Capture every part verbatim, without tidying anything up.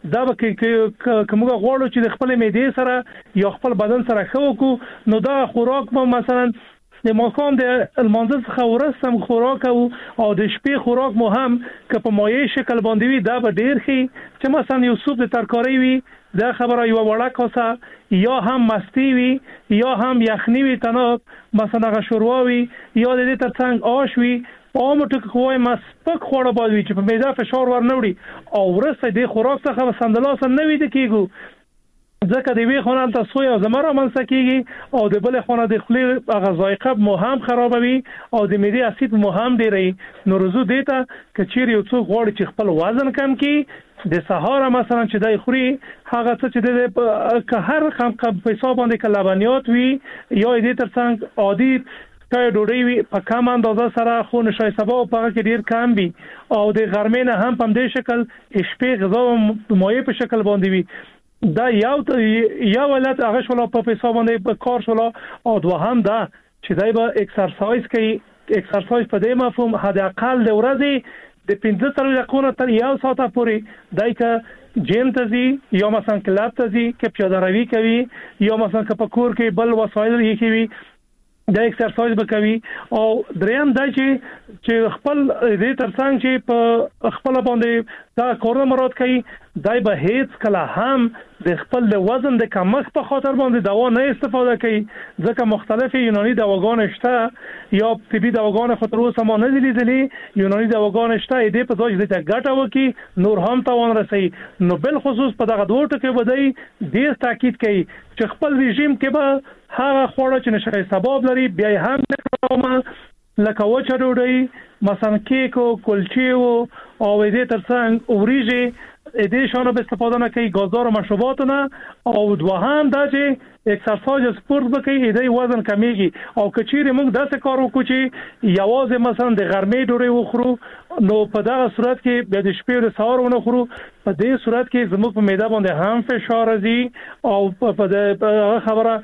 دا به کومه غواړو چې د خپل معدې سره یا خپل بدن سره ښه وکړو نو دا خوراک به مثلا د ماښام د المانځه څخه وروسته هم خوراک او او د شپې خوراک مو هم که په مایع شکل باندې وي دا به ډېر ښه چې مثلا یو سوپ د ترکارۍ وي دا خبره یو وړه کاسه یا هم مستی وي یا هم یخني وي تناب مثلا هغه شوروا وي یا د دې ترڅنګ آش وي په عامو ټکو کې وایم سپک خواړه باید وي چې په معده فشار ور نه وړي او وروسته د خوراک څخه به سمدلاسه نه ویده کېږو ځکه د یوې خونه هلته سوی او زمه رامنځته کېږي او د بلې خونه د خولې هغه ذایقه مو هم خرابوي او د معدې اسید مو هم ډېروي. نو رجوع دې ته که چیرې یو څوک غواړي چې خپل وزن کم کړي د سهار مثلا چې دی خوري هغه څه چې د که هر خم په حساب باندې که لبنیات وي یا دې ترڅنګ عادي تای ډوډۍ وي په کم اندازه سره خو نشای سبا په هغه کې ډیر کم وي او د غرمې نه هم په دې شکل شپې غذا مایع په شکل باندې وي. دا یو یو ولادت هغه شولا په حساب باندې په کار شولا او دوهم دا چې دای به ایکسرسایز کوي. ایکسرسایز په دې مفهوم حد اقل د ورځې د پنځه تر دقیقو تر یو ساعت پورې دای که جیم ته ځي یا مثلا کلاب ته ځي که پیاده روي کوي یا مثلا که په کور کې بل وسایل یې کوي دا ایکسرسایز وکوي او دریم دا چې چې خپل دې ترڅنګ چې په خپل باندې دا کورونه مراد کوي دای به هیڅ کله هم د خپل د وزن د کمښت په خاطر باندې دوا نه استفاده کوي ځکه مختلف یوناني دواګان شته یا طبي دواګان خو تر اوسه ما نه دي لیدلې یوناني دواګان شته دې په ځای دې ګټه وکي نور هم تاوان رسي. نو بل خصوص په دغه دوه ټکو بدای ډیر تاکید کوي چې خپل رژیم کې به هغه خوړه چې نشي سبب لري بیا هم کومه لکه وچه ډوډۍ مثلا کیک او کلچې او او دې ترڅنګ اوریجه دې شانو به استفاده نه کوي غازار او مشروبات نه او دوهم دا چې ایکسرسایز سپورت وکړي دې وزن کمیږي او کچېره موږ داسې کار وکړو چې یوازې مثلا د غرمې ډوډۍ وخورو نو په دغه صورت کې به د شپې او سهار ونه خورو په دې صورت کې زموږ په معده باندې هم فشار راځي او په دې خبره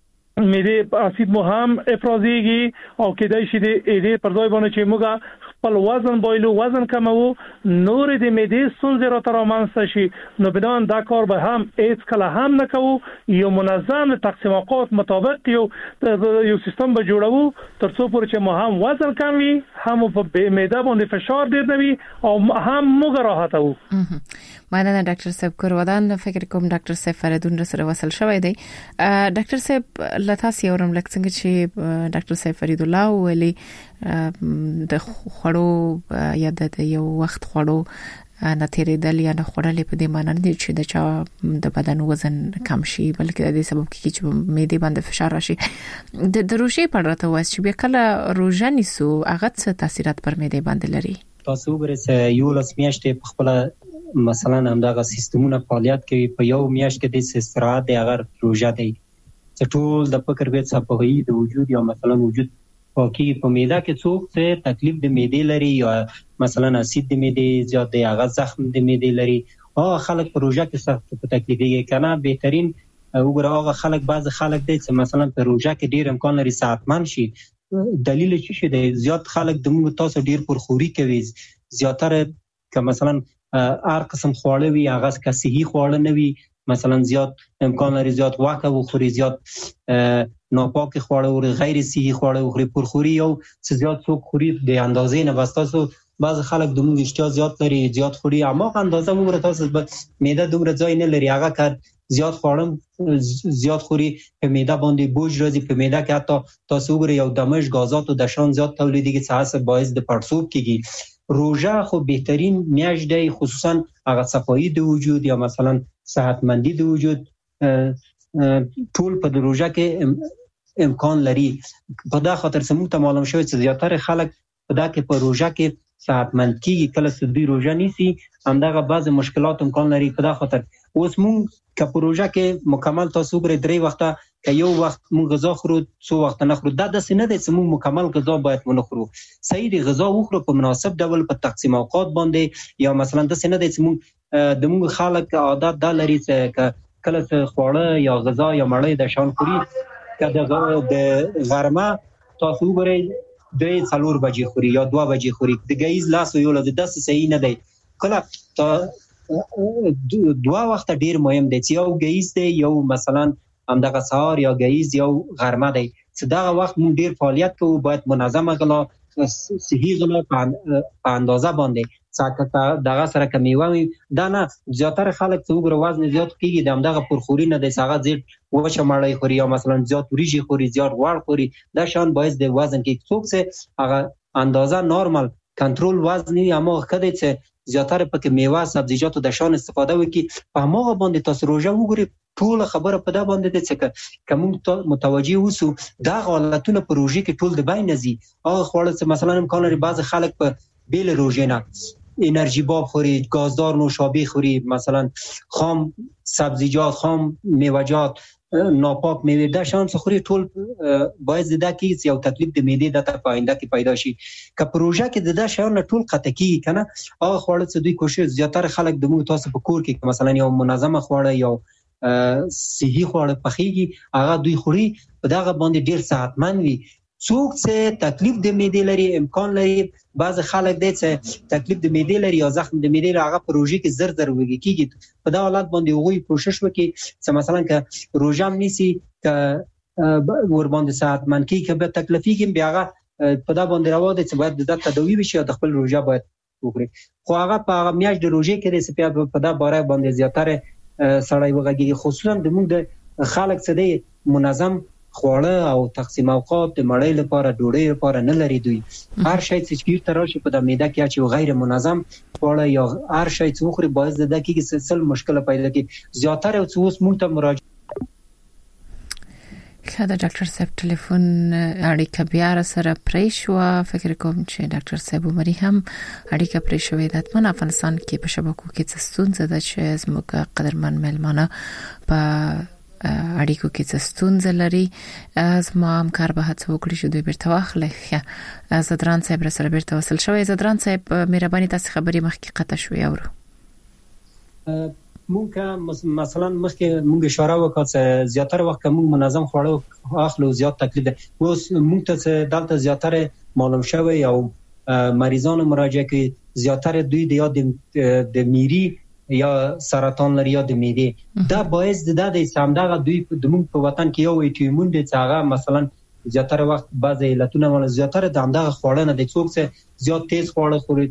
معده اسید مو هم افرازيږي او کېدای شي د دې پر ځای باندې چې موږ خپل وزن بایلو وزن کمو نور د معدې ستونزې را تر رامنځته شي نو بدون دا کار به هم هیڅ کله هم نه کوو یو منظم تقسیم اوقات مطابق یو یو سیستم به جوړو تر څو پورې چې مو هم وزن کم وي هم په معده باندې فشار ډیر نه وي او هم موږ راحت وو. مننه ډاکټر صاحب کورودان فکر کوم ډاکټر صاحب فریدون سره وصل شوی دی. ډاکټر صاحب لتاس یورم لکه څنګه چې ډاکټر صاحب فرید الله ویلي د خړو یا د یو وخت خړو نه تیرېدل یا نه خړلې په دې معنی نه چې د چا د بدن وزن کم شي بلکې د دې سبب کیږي چې معده باندې فشار راشي. د روژې په اړه ته وایي چې بیا کله روژه نیسو هغه څه تاثیرات پر معده باندې لري؟ تاسو وګورئ یو لاس میاشتې په خپل مثلا همدغه سیستمونه فعالیت کوي په یو میاشت کې د استراحت دی هغه روژه دی چې ټول د فکر به صفوي د وجود یا مثلا وجود پاکي په معده کې څوک څه تکلیف د معده لري یا مثلا اسید د معده زیات دی هغه زخم د معده لري هغه خلک په روژه کې سخت په تکلیف دی کنه بهترین وګوره هغه خلک بعض خلک دی چې مثلا په روژه کې ډیر امکان لري صحتمند شي دلیل چې شه دی زیات خلک د موږ تاسو ډیر پرخوري کوي زیاتره که مثلا هر قسم خواړه وي هغه که صحي خواړه نه وي مثلا زیات امکان لري زیات واکه وخوري زیات ناپاک خواړه او غیر صحي خواړه وخوري پرخوري او زیات څوک خوري د اندازې نه واسطه بعض خلک د موږ اشتها زیات لري زیات خوري اما اندازه وګوره تاسو معده دومره ځای نه لري هغه کار زیات خواړه زیات خوري په معده باندې بوج راځي په معده کې حتی تاسو وګورئ یو دمش غازات او د شان زیات تولیدېږي چې هڅه باعث د پړسوب کیږي. روژه خو بهترین میاشت دی خصوصا هغه صفایی د وجود یا مثلا صحتمندی د وجود ټول په روژه کې امکان لري په دا خاطر سمو ته معلوم شوی چې زیاتره خلک په دا کې په روژه کې صحتمند کیږي کله چې دوی روژه نیسي همدغه بعض مشکلات امکان لري په دا خاطر اوس مونږ که په روژه کې مکمل تاسو وګورئ درې وخته که یو وخت مونږ غذا خورو څو وخت نه خورو دا داسې نه دی چې مونږ مکمل غذا باید ونه خورو صحیح دی غذا وخورو په مناسب ډول په تقسیم اوقات باندې یا مثلا داسې نه دی چې مونږ د مونږ خلک عادت دا لري چې کله چې خواړه یا غذا یا مړۍ د شان خوري که د غرمه تاسو وګورئ درې څلور بجې خوري یا دوه بجې خوري د ګهیځ لاس یو له داسې صحیح نه دی کله دوه وخت ډیر مهم دی چې یو ګیز دی، یو مثلا همدغه سهار یا ګیز یو غرمه دی. چې دغه وخت مونږ ډیر فعالیت کوو، باید منظمه غلا صحیح غلا په اندازه باندې ساکه دغه سره کمیوه وي. دا نه زیاتره خلک چې وګوره وزن زیات کیږي د همدغه پرخوري نه دی، هغه زیات وچه مړۍ خوري یا مثلا زیات وریجې خوري، زیات غوړ خوري، دا شان باعث د وزن کې څوک چې هغه اندازه نورمال کنټرول وزن یې هماغه ښه دی چې زیاتره پکې میوه سبزیجاتو د شان استفاده وکړي. په هماغه باندې تاسو روژه وګورئ، ټوله خبره په دا باندې ده چې که موږ متوجه اوسو دغه حالتونه په روژې کې ټول د بینه ځي. هغه خواړه چې مثلا امکان لري بعضې خلک په بېله روژې نه انرژي باب خوري، گازدار نوشابه خوري، مثلا خام سبزیجات، خام میوه‌جات، ناپاک میوه، دا شان څه خوري، ټول باید زده کیږي یو تکلیف د معدې د ته په آینده کې پیدا شي. که پروژه کې د دا شان ټول قطع کیږي کنه، هغه خواړه چې دوی کوشش زیاتره خلک د موږ تاسو په کور کې مثلا یو منظمه خواړه یو صحي خواړه پخېږي هغه دوی خوري، په دغه باندې ډیر صحتمند وي. څوک چې تکلیف د معدې لري، امکان لري بعض خلک دی چې تکلیف د معدې لري یا زخم د معدې لري، هغه په روژې کې زر زر وږي کیږي. په دا حالت باندې هغوی کوشش وکړي چې مثلا که روژه هم نیسي، که ورباندې صحتمند کیږي، که به تکلیفیږي بیا هغه په دا باندې روا دی چې باید د ده تداوي وشي یا د خپل روژه باید وکړي. خو هغه په هغه میاشت د روژې کې دی چې بیا په دا باره باندې زیاتره سړی وغږېږي. خصوصا د موږ د خلک چې دی منظم خواړه او تقسیم اوقات د مړۍ لپاره ډوډۍ لپاره نه لري. دوی هر شی چې چیرته راشي په د معده کې اچي غیر منظم خواړه یا هر شی چې وخوري باعث د دې کې سل مشکل پیدا کوي. زیاتره چې اوس مونږ ته مراجعه کله ډاکټر صاحب ټلیفون اړیکه بیا سره پرې شو، فکر کوم چې ډاکټر صاحب عمري هم اړیکه پرې شوې ده. په افغانستان کې په شبکو کې څه ستونزه ده چې زموږ قدرمن ملمانه په اړیکو کې څه ستونزه لري. زما همکار به هڅه وکړي چې دوی بیرته واخلي. زدران صاحب سره بیرته وصل شوی. زدران صاحب مهرباني تاسو خبرې مخکې قطع شوې اورو. مونږ مثلا مخکې مونږ اشاره وکړه چې زیاتره وخت مونږ منظم خواړه اخلو زیات تکلیف ده. اوس مونږ ته دلته زیاتره معلوم شوی او مریضانو مراجعه کوي زیاتره دوی د یاد د میری یا سرطان لري یا د معدې. دا باعث د د سمدغه دوی د موږ په وطن کې یو ایټیمون دي چې هغه مثلا زیاتره وخت بعض علتونه ول زیاتره د همدغه خواړه نه د څوک چې زیات تیز خواړه خوري،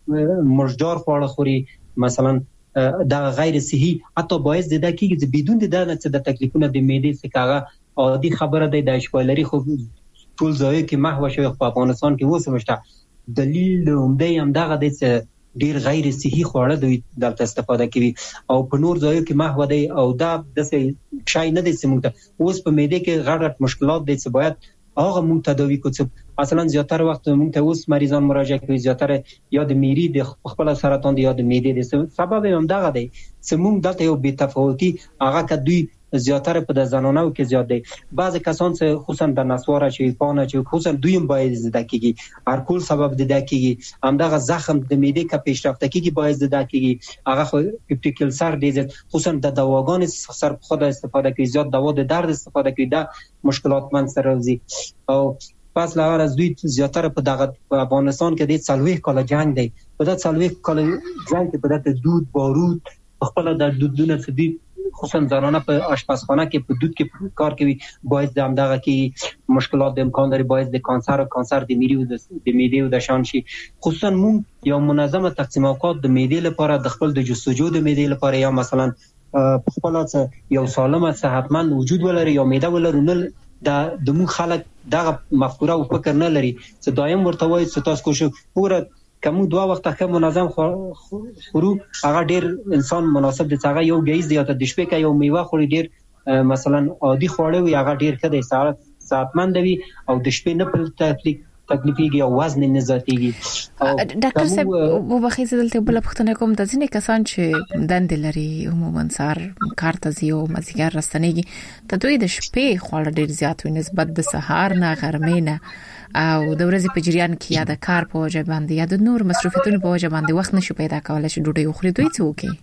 مرجدار خواړه خوري، مثلا دا غیر صحي، حتی باعث د د کېږي چې بدون د د چې د تکلیفونه د معدې څخه هغه عادي خبره ده د اشپایلري خو ټول ځای کې محو شوی په افغانستان کې وسمشته. دلیل عمده هم دغه دی چې ډیر غیر صحي خواړه دوی دلته استفاده کوي او په نور ځایو کې محو دی او دا د شای نه دی چې موږ ته اوس په معده کې غټ غټ مشکلات دي چې باید هغه موږ تداوی کوو. مثلا زیاتره وخت موږ ته اوس مریضان مراجعه کوي زیاتره یا د میری د خپل سرطان دی یا د معدې د سبب هم دغه دی چې موږ دلته یو بې تفاوتي هغه که دوی زیاتره په د زنانو کې زیات دی. بعض کسان چې خصوصا د نسواره چې پانه چې خصوصا دوی هم باید زده کیږي، هر کول سبب د د کیږي، همدغه زخم د معدې کې پیشرفته کیږي باید زده کیږي. هغه خو پیپټیکل سر دی خصوصا د دواګانو سر خود استفاده کوي، زیات دوا د درد استفاده کوي، دا مشکلات من سره راځي. او پس لا از دوی زیاتره په دغه افغانستان کې د څلوي کال جنگ دی، په دا څلوي کال جنگ کې په دغه دود بارود خپل د دودونه څخه دی خصوصا زنانه په آشپزخانه کې په دود کې کار کوي، باعث د همدغه کې مشکلات د امکان لري، باعث د کانسر او کانسر د میری او د معدې او د شان شي. خصوصا مونږ یو منظمه تقسیم اوقات د معدې لپاره د خپل د جستجو د معدې لپاره یا مثلا په خپل یو سالمه صحتمند وجود ولري یا معده ولري نه دا د مون خلک دغه مفکوره او فکر نه لري چې دایم ورته وایي چې تاسو کوشش وکړئ کوم دوه وخت ښه منظم خورو هغه ډیر انسان مناسب دي. هغه یو غیز دی ته د شپې کې یو میوه خوري ډیر مثلا عادي خواړه وي هغه ډیر ښه دی، صحتمند وي او د شپې نه په تکلیف تکلیفيږي او وزن نه زیاتېږي. ډاکټر صاحب وبخښئ دلته بل پوښتنه کوم د ځینې کسان چې دند لري عموما سار کار ته ځي او مازیګر راستنېږي ته دوی د شپې خواړه ډیر زیات وي نسبت د سهار نه غرمې نه او د ورځې په جریان کې یا د کار په وجه باندې یا د نور مصروفیتونو په وجه باندې وخت نشي پیدا کولای چې ډوډۍ وخوري. دوی څه وکړي؟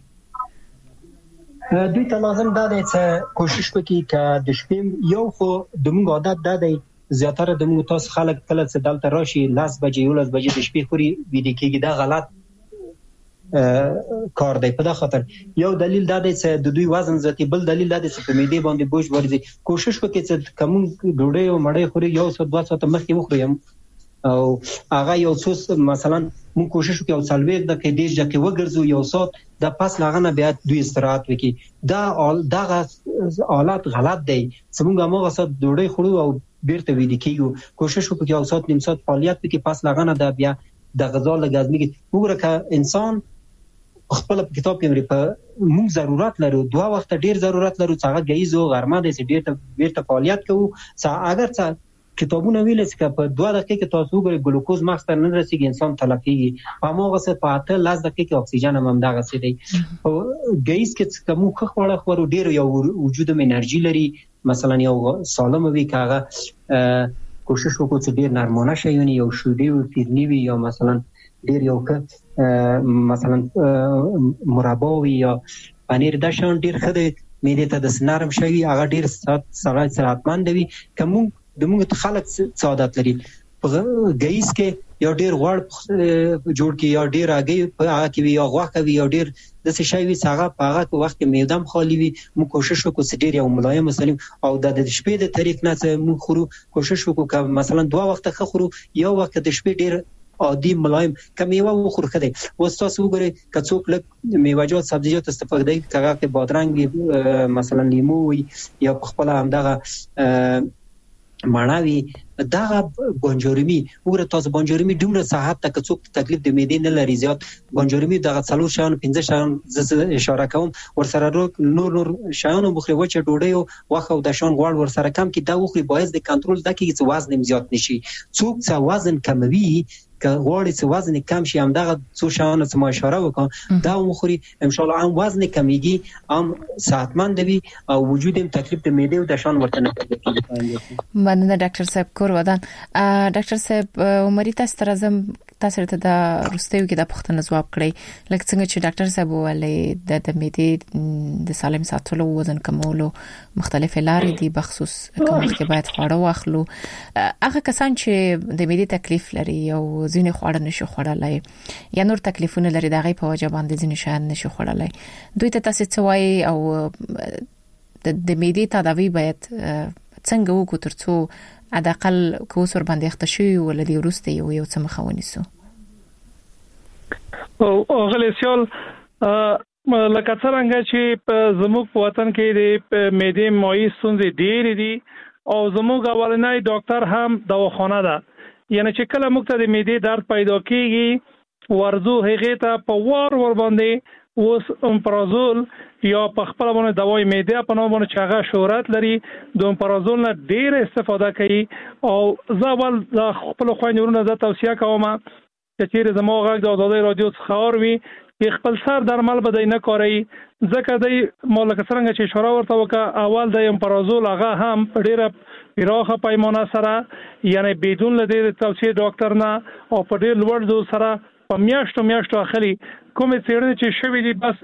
دوی ته لازم ده چې کوشش وکړي چې د شپې یو خو د موږ عادت ده دی زیاتره د موږ تاسو خلک کله چې دلته راشي لاس بجې یو لاس بجې د شپې خوري ویډی کېږي، دا غلط کار دی. په دا خاطر یو دلیل دا دی چې د دوی وزن زیاتي، بل دلیل دا دی چې په معدې باندې بوج ورځي. کوشش وکړئ چې کوم ډوډۍ او مړۍ خوري یو ساعت دوه ساعت مخکې وخورئ، او هغه یو څه مثلا مون کوشش وکړو څلوېښت دقیقې ډېر ځکه وګرځو یو ساعت، د پاس لاغنه بیا دوی استراحت وکړي. دا دغه حالت غلط دی چې موږ هغه ساعت ډوډۍ خورو او بیرته ویده کیږو. کوشش وکړو یو ساعت نیم ساعت فعالیت وکړي، پاس لاغنه دا بیا د غذا لګازمي. وګوره که انسان خپل کتاب کې مری په موږ ضرورت لرو، دوه وخت ډیر ضرورت لرو، څنګه غیزو غرمه د سې ډیر بیرته فعالیت کوو. څا اگر څا کتابونه ویل چې په دوه دقیقې کې تاسو وګورئ ګلوکوز مغز ته نه رسیږي، انسان تلفیږي. په هغه څه په اته لس دقیقې کې اکسیجن هم دغه څه دی. او غیز کې کوم خو خواړه خورو ډیر یو وجود م انرژي لري، مثلا یو سالم وي کاغه کوشش وکړو چې ډیر نرمانه شي، یو شودي او پیرنی وي، یا مثلا ډیر یو که مثلا مربا یا پنیر د شان ډیر خدای معدې ته د نرم شوی، هغه ډیر سړی صحتمند وي. کوم د موږ خلک سعادت لري په غیز کې یو ډیر غوړ جوړ کی، یا ډیر هغه په هغه کې یا غوښه وي، یا ډیر د څه شی وي هغه په هغه وخت کې معدم خالی وي. موږ کوشش وکړو چې ډیر یو ملایم مسلم او د شپې د طریق نه موږ خورو. کوشش وکړو چې مثلا دوه وخت خورو، یو وخت د شپې ډیر عادي ملایم که میوه وخورو خدای. اوس تاسو وګورئ که څوک لږ میوه‌جات سبزیجات استفاده کوي، که هغه بادرنګ مثلا لیمو وي یا خپل همدغه مڼه وي، دغه بانجارمی وګوره تاسو بانجارمی دومره صحت ته که څوک تکلیف د معدې نه لري زیات، بانجارمی دغه څلور شیان پنځه شیان زه اشاره کوم ورسره نور نور شیان بخوري، وچه ډوډۍ او واخه او د شان غوړ ورسره کم کی دا وخوري، باعث د کنټرول دکې چې وزن زیات نشي. څوک چې وزن کموي که غواړي چې وزن کم شي، هم دغه څو شیان چې ما اشاره وکړم دا مخوري، ان شاء الله هم وزن کمیږي، هم صحتمند وي او وجود هم تکلیف د معدې او د شان ورته نه کوي. مننه ډاکټر صاحب کور ودان. ډاکټر صاحب عمرې تاسو تر ازم تاسو ته د روستیو کې د پښتنه جواب کړی، لکه څنګه چې ډاکټر صاحب ویلي د د معدې د سالم ساتلو وزن کمولو مختلف لارې دي، بخصوص کوم وخت باید خواړه واخلو. هغه کسان چې د معدې تکلیف لري او ځینې خواړه نشي خوړلای یا نور تکلیفونه لري، دغه په وجه باندې ځینې شیان نشي خوړلای، دوی ته تاسو څه وایي او د معدې تداوی باید څنګه وکړو ترڅو اداقل کوسر باندې اختشي ولدي ورسته یو یو څه مخاوني سو؟ او غلیسیال لکه څنګه چې زموږ په وطن کې د معدې مایع ستونزې ډېرې دي او زموږ اولنۍ ډاکټر هم دواخانه ده، یعنی چې کله موږ ته د معدې درد پیدا کیږي ورزو هغه ته په وار ور باندې اوس امپرازول یا په خپل باندې دواي معده په نوم باندې چاغه شهرت لري، د امپرازول نه ډیر استفاده کوي. او زاول د خپل خويندونو زه توصيه کوم چې چیرې زموږ غږ د آزادۍ رادیو څخه اوروي چې خپل سر درمل بدای نه کوي، ځکه د مولک څنګه چې اشاره ورته وکړه اول د امپرازول هغه هم ډیره پیراخه پیمانه سره، یعنی بدون لدې توصيه ډاکټر نه او په ډیر لوړ دوز سره په میاشتو میاشتو اخلي. کومې څېړنې چې شوې دي بس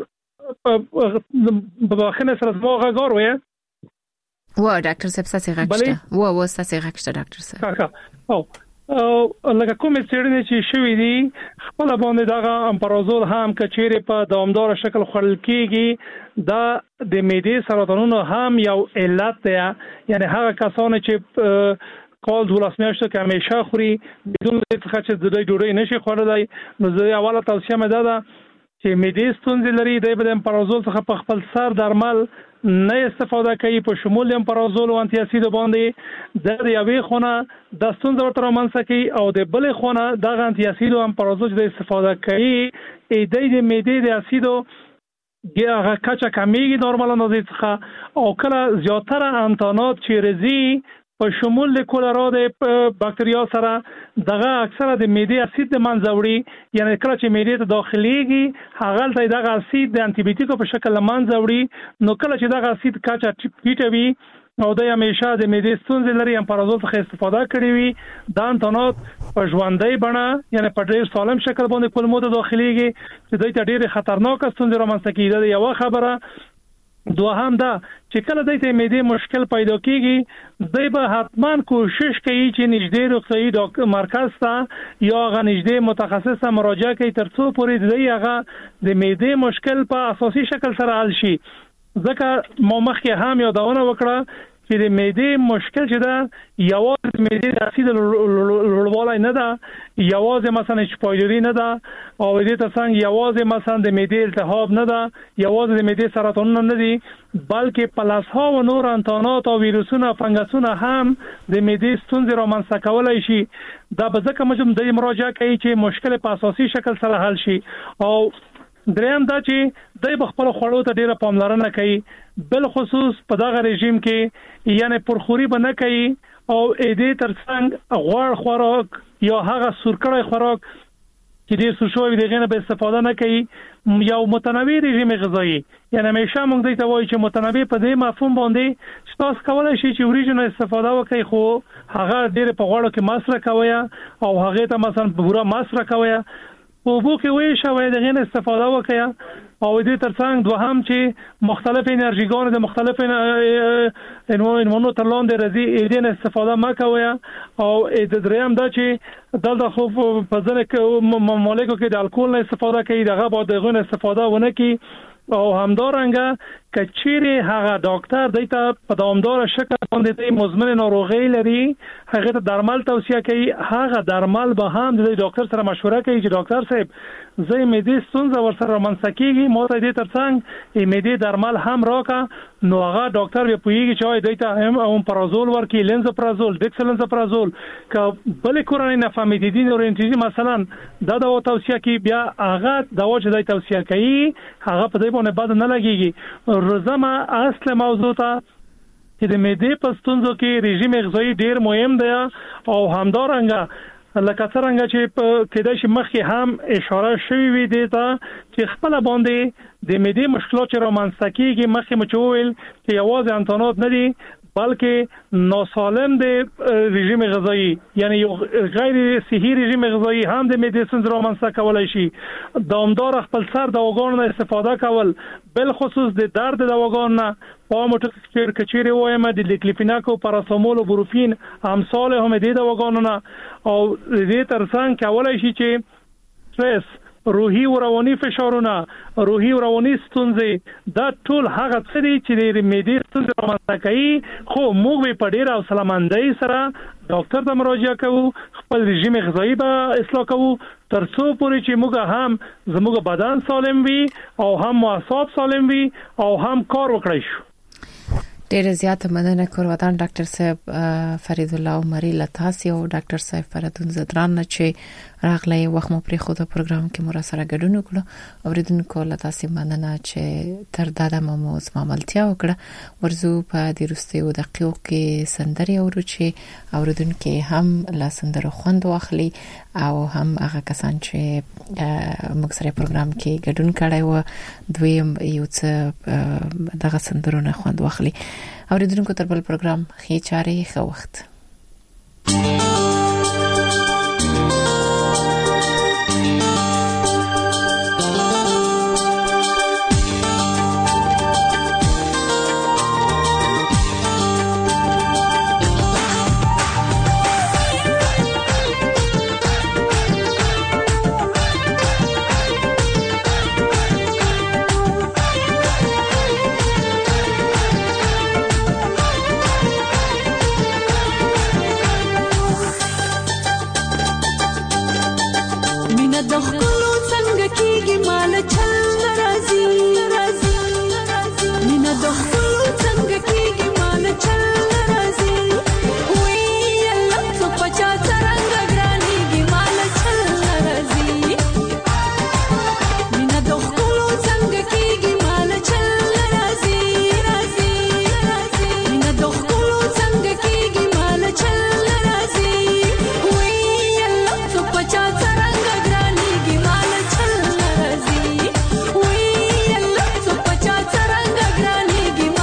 په واخنه سره زموږ غږ وي و ډاکټر صاحب ساسي غږشته و و ساسي غږشته ډاکټر صاحب او لکه کومې څېړنې چې شوې دي خپل باندې دغه امپرازول هم کچېره په دوامدار شکل خورل کیږي، دا د معدې سرطانونو هم یو علت دی، یعنی هغه کسان چې کال دولس میاشتو که همیشه خوری بدون څخه چې د دوی ډوډۍ نشي خوړلای، نو زه اوله توصیه مې ده چې معدې ستونزې لري د به امپرازول څخه په خپل سر درمل نه استفاده کوي، په شمول امپرازول او انټي اسید باندې د یوې خونه د ستونزې ورته رامنځته کوي او د بلې خونه د انټي اسید او امپرازول د استفاده کوي ای د معدې د اسیدو هغه کچه کمیږي نورمال اندازې څخه، او کله زیاتره انتانات چې رزي په شمول د کولرا د باکتریا سره دغه اکثره د معدې اسید د منځ وړي، یعنی کله چې معدې ته داخليږي هغه ته دغه اسید د انټي بیوټیکو په شکل منځ وړي، نو کله چې دغه اسید کچه ټیټوي او د همیشه د معدې ستونزې لري امپرازول څخه استفاده کړې وي، دا انتانات په ژوندۍ بڼه یعنی په ډېر سالم شکل باندې کولمو ته داخليږي چې دوی ته ډېر خطرناک ستونزې رامنځته کیږي. یو خبره دوهم دا چې کله د دې معدې مشکل پیدا کیږي دوی به حتما کوشش کوي چې نږدې روغتیايي ډاکټر مرکز ته یا غ نږدې متخصص ته مراجعه کوي تر څو پورې دوی هغه د معدې مشکل په اساسي شکل سره حل شي. ځکه ما مخکې هم یادونه وکړه چې د معدې مشکل چې دا یوازې د معدې د اسید لوړوالی نه ده، یوازې مثلا چپایلوري نه ده، او دې ترڅنګ یوازې مثلا د معدې التهاب نه ده، یوازې د معدې سرطانونه نه دي، بلکې پلاسها او نور انتانات او ویروسونه فنګسونه هم د معدې ستونزې رامنځته کولای شي. دا به ځکه موږ د مراجعه کوي چې مشکل په اساسي شکل سره حل شي. او دریم دا چې د خپل خوړو ته ډیره پاملرنه کوي، بل خصوص په دغه رژیم کې یعنی پرخوري به نه کوي او دې ترڅنګ غوړ خوراک یا هغه سورکړی خوراک چې ډیر سوشوي دغه نه به استفاده نه کوي. یو متنوع رژیم غذایی یعنی همیشه موږ دې ته وایو چې متنوع په دې مفهوم باندې چې تاسو کولای شئ چې اوریجنل استفاده وکړئ، خو هغه ډیر په غوړو کې مصرف کوي او هغه ته مثلا پورا مصرف کوي او بو کې وې شوې دغه نه استفاده وکړه. او دې ترڅنګ دوهم چې مختلف انرژيګان د مختلف انمونو ترلان د رضی دې نه استفاده ما کوي. او د دریم دا چې دلته خو په ځنه ممالکو کې د الکول نه استفاده کوي، دغه با دغه نه استفاده ونه کوي. او همدارنګه کچيري هغه ډاکټر دایته په دوامدار شکل باندې د مزمن ناروغي لري هغه ته درمل توصيه کوي، هغه درمل به هم د ډاکټر سره مشوره کوي چې ډاکټر صاحب زه معدې ستونزه ورسره منسکیږي ما ته دې ترڅنګ معدې درمل هم راکا. نو هغه ډاکټر به پوهیږي چې دایته هم او پرازول ورکی، لنزپرازول، ډیکسلنزپرازول ک بل کورنۍ نفامیدین اورینټیزي مثلا دا د توصيه کوي، بیا هغه دوا چې دای توصيه کوي هغه په دې باندې بد نه لګيږي. روزمه اصل موضوع ته چې د معدې په ستونزو کې رژیم غذایی ډیر مهم دی او همدارنګه لکه څنګه چې په کېدای شي مخکې هم اشاره شوی وي دی ته چې خپل باندې د معدې مشکلات چې رامنځته کیږي مخکې مچول چې یوازې انتانات نه دي بلکې ناسالم د رژیم غذایی یعنی یو غیر صحي رژیم غذایی هم د معدې ستونزې رامنځته کولای شي. دوامدار خپل سر دواګانو نه استفاده کول، بل خصوص د درد دواګانو نه پاموټر کچيري وایم د لیکلیفیناک او پاراسټامول او بروفین امثال هم د دواګانو نه. او دې ترڅنګ کولای شي چې سټرس، روحي او رواني فشارونه، روحي او رواني ستونزې دا ټول هغه څه دي چې د معدې ستونزې رامنځته کوي. خو موږ په ډیر او سلامندۍ سره ډاکټر ته مراجعه کوو، خپل رژیم غذایی به اصلاح کوو تر څو پورې چې موږ هم زموږ بدن سالم وي او هم اعصاب سالم وي او هم کار وکړای شو. ډیره زیاته مننه کورودان ډاکټر صاحب فرید الله عمری لتاسی او ډاکټر صاحب فردون زدران چې راغلی وخت مو پرې خو د پروګرام کې مو سره ګډون وکړو. اوریدونکو لتاسی مننه چې تر دا د مو زماملتیا وکړه. ورزو په د روستیو دقیقو کې سندري اورو چې اوریدونکو هم لا سندرو خوند واخلي او هم هغه کسان چې موږ سره پروګرام کې ګډون کړي و دویم یو څه دغه سندرو نه خوند واخلي. اوریدونکو تر بل پروګرام خې چارې خو وخت Give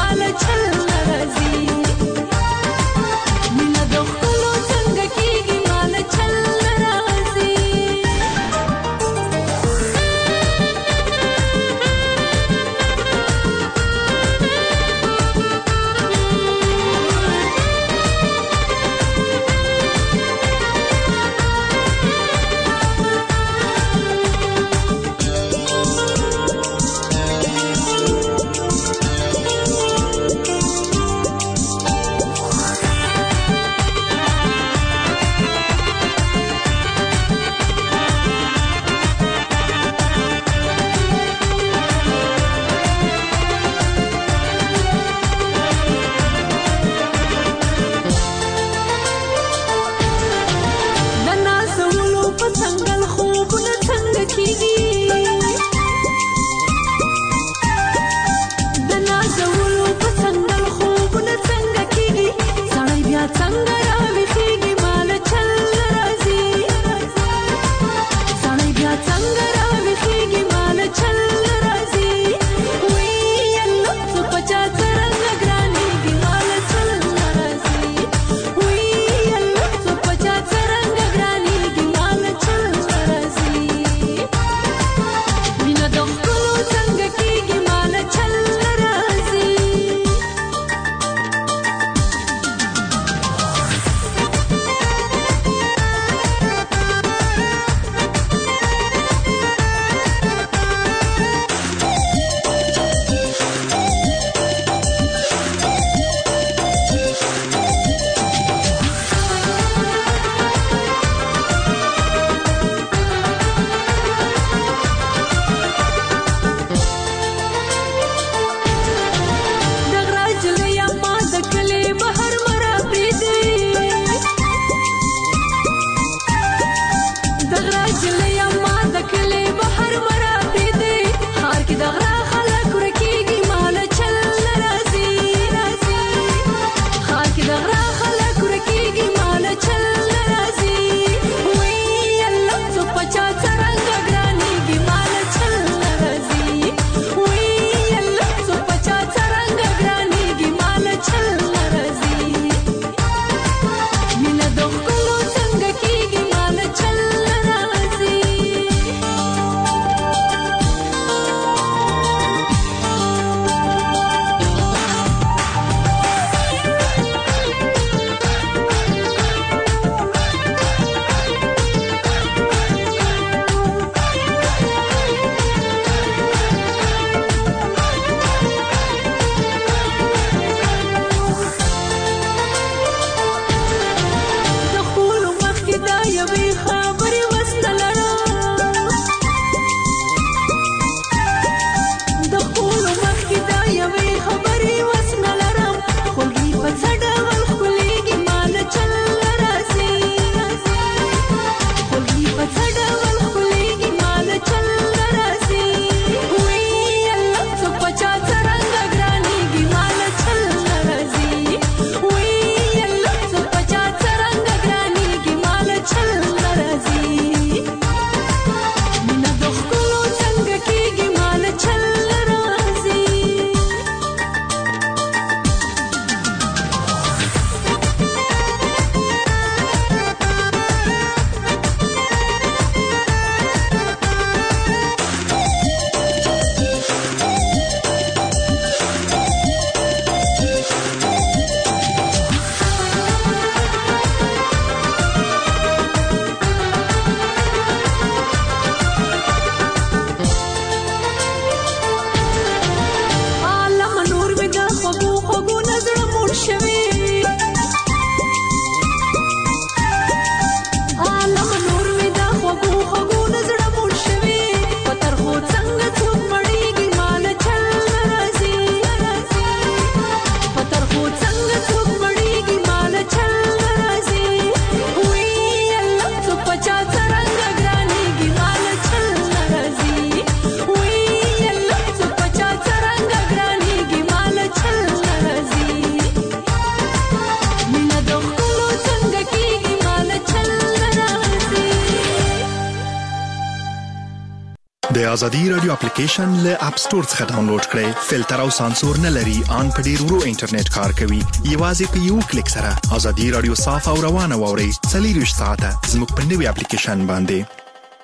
د ازادي رادیو اپلیکیشن له اپ ستور څخه ډاونلوډ کړئ. فلټر او سانسور نه لري، ان په ډیر ورو انټرنیټ کار کوي. یوازې په یو کلیک سره ازادي رادیو صاف او روانه واورئ. څلور ساعته زموږ په نوي اپلیکیشن باندې.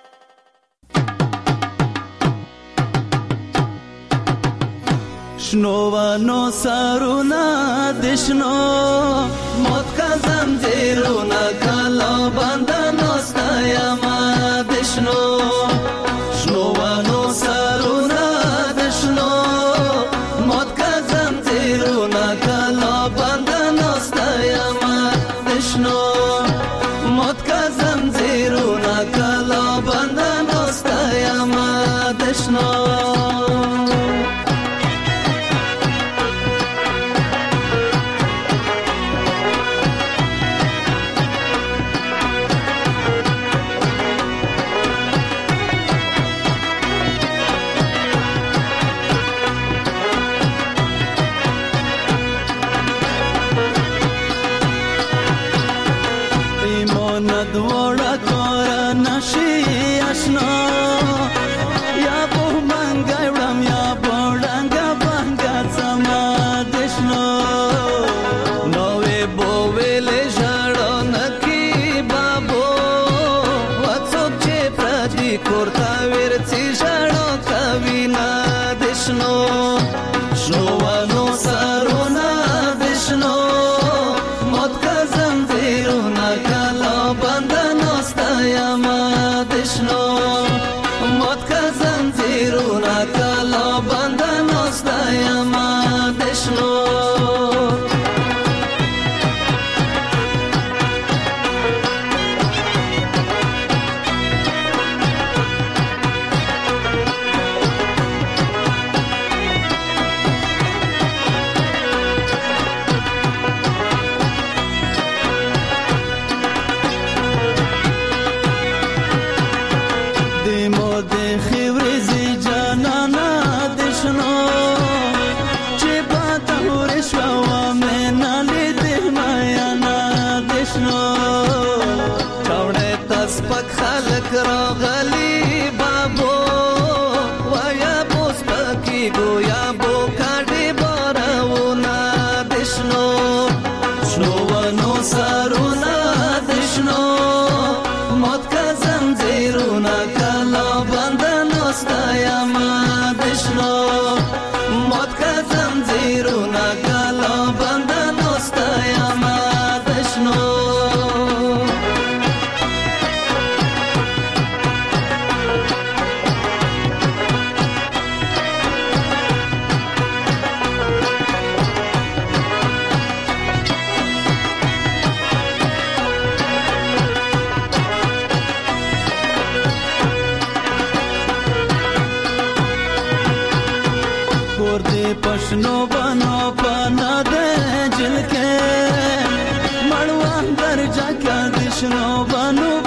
شنو ونو سرونا دشنو موت کا زنجیرونا کلا بندنو ستایما دشنو شنو ونو سرونا دشنو موت کا زنجیرونا کلا بندنو ستایما دشنو موت کا زنجیرونا کلا بندنو ستایما دشنو شنو بنو